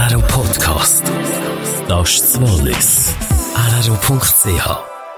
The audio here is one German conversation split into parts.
RRO Podcast. Das ist das Wallis. RRO.ch.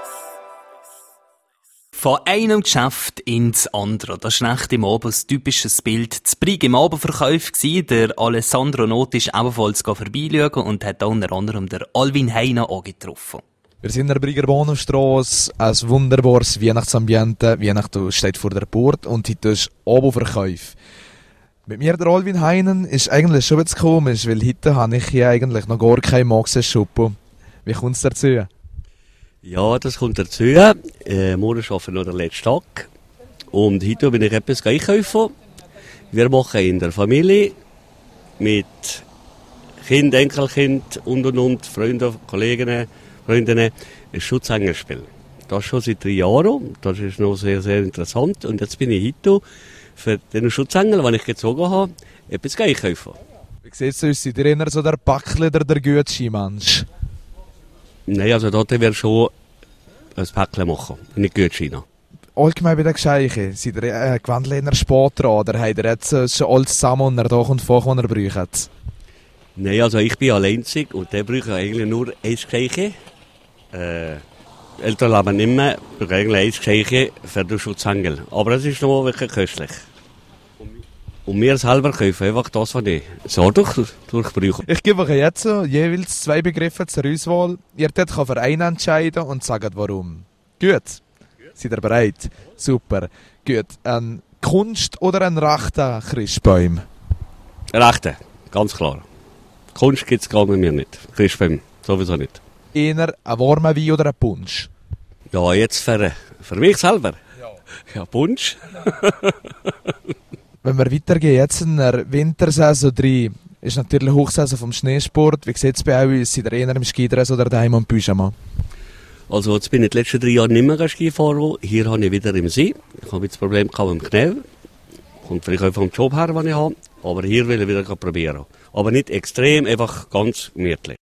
Von einem Geschäft ins andere. Das ist nicht im Abend ein typisches Bild. Das Brig im Abendverkauf war. Der Alessandro Not ist ebenfalls vorbeischauen und hat unter anderem den Alvin Heine angetroffen. Wir sind in der Briger Bahnhofstrasse, ein wunderbares Weihnachtsambiente. Weihnachten steht vor der Port und heute ist Abendverkauf. Mit mir, der Alvin Heinen, ist eigentlich schon etwas komisch, weil heute habe ich hier eigentlich noch gar keinen Maxes-Schuppo. Wie kommt es dazu? Ja, das kommt dazu. Morgen arbeiten wir noch den letzten Tag. Und heute bin ich etwas einkaufen. Wir machen in der Familie mit Kind, Enkelkind und Freunden, Kollegen, Freundinnen ein Schutzengelsspiel. Das schon seit 3 Jahren. Das ist noch sehr, sehr interessant. Und jetzt bin ich heute für den Schutzengel, den ich gezogen habe, etwas einkaufen. Wie sieht es aus? Seid ihr eher so der Backler oder der Gütschi-Mensch? Nein, also dort werden wir schon ein Päckchen machen, nicht Gutscheine. Allgemein bei den Gescheichen, seid ihr gewandelt eher spät dran oder habt ihr jetzt schon alles zusammen und er da kommt vor, was er braucht? Nein, also ich bin alleinzig und der braucht eigentlich nur ein Geschenk. Eltern leben nicht mehr, brauchen eigentlich ein Geschenk für den Schutzengel. Aber es ist noch wirklich köstlich. Und wir selber kaufen einfach das, was ich so durchbrauche. Ich gebe euch jetzt jeweils 2 Begriffe zur Auswahl. Ihr könnt für einen entscheiden und sagt warum. Gut. Seid ihr bereit? Super. Gut. Ein Kunst- oder ein rechter Christbaum? Rechte, ganz klar. Kunst gibt es gar bei mir nicht. Christbaum sowieso nicht. Eher ein warmer Wein oder ein Punsch? Ja, jetzt für mich selber. Ja, Punsch. Wenn wir weitergehen, jetzt in der Wintersaison 3, ist natürlich Hochsaison vom Schneesport. Wie sieht es bei euch aus? Seid ihr eher im Skidress oder daheim am Pyjama? Also jetzt bin ich die letzten 3 Jahre nicht mehr Ski fahren. Hier habe ich wieder im See. Ich habe jetzt das Problem mit dem Knie. Kommt vielleicht auch vom Job her, den ich habe. Aber hier will ich wieder probieren. Aber nicht extrem, einfach ganz gemütlich.